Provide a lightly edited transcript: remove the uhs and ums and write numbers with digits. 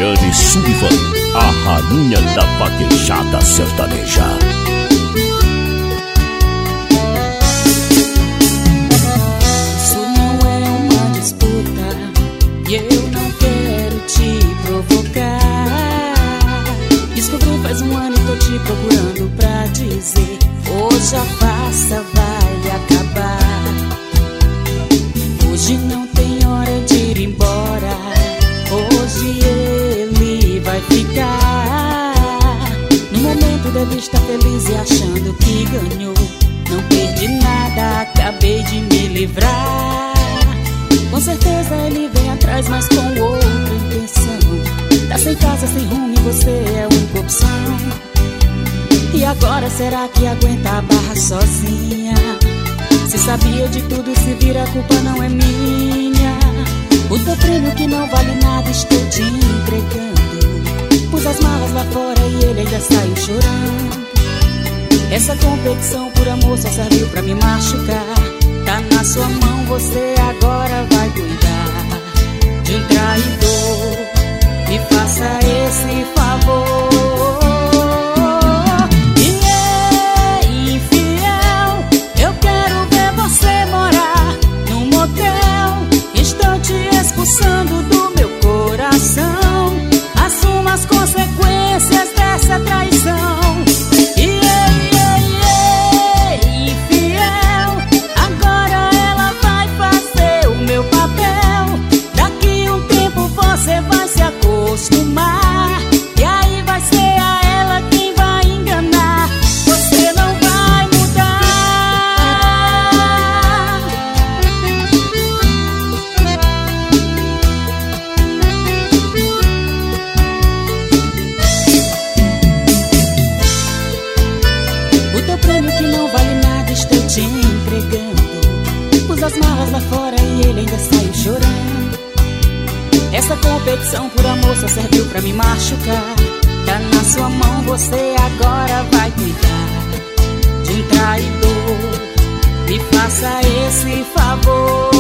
Regiane Sullivan, a rainha da vaquejada sertaneja. Isso não é uma disputa e eu não quero te provocar. Descobri faz um ano e tô te procurando pra dizer: hoje a farsa vai acabar. Hoje não tem hora de ir embora. Hoje ele vai ficar. No momento deve estar feliz e achando que ganhou. Não perdi nada, acabei de me livrar. Com certeza ele vem atrás, mas com outra intenção. Tá sem casa, sem rumo e você é a única opção. E agora será que aguenta a barra sozinha? Se sabia de tudo, se vira, a culpa não é minha. O teu prêmio que não vale nada estou te entregando. Pus as malas lá fora e ele ainda saiu chorando. Essa competição por amor só serviu pra me machucar. Tá na sua mão, você agora vai cuidar de um traidor. Me faça esse favor. Expulsando do meu coração, assuma as consequências dessa traição. Infiel, agora ela vai fazer o meu papel. Daqui um tempo você vai se acostumar, e aí vai ser a ela quem vai enganar. Você não vai mudar. Te entregando, pus as malas lá fora e ele ainda saiu chorando. Essa competição por amor só serviu pra me machucar. Tá na sua mão, você agora vai cuidar de um traidor. Me faça esse favor.